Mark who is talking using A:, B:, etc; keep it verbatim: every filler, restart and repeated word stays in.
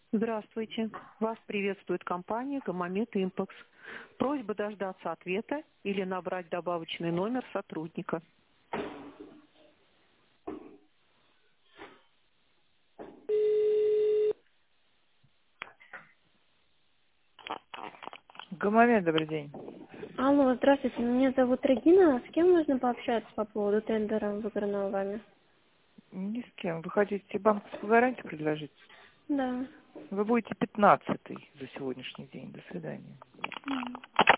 A: Здравствуйте. Вас приветствует компания «Гамамед Импакс». Просьба дождаться ответа или набрать добавочный номер сотрудника.
B: Гомомед, добрый день.
C: Алло, здравствуйте, меня зовут Регина. С кем можно пообщаться по поводу тендера, выигранного вами?
B: Ни с кем. Вы хотите банковскую гарантию предложить?
C: Да.
B: Вы будете пятнадцатый за сегодняшний день. До свидания.
C: Мгм.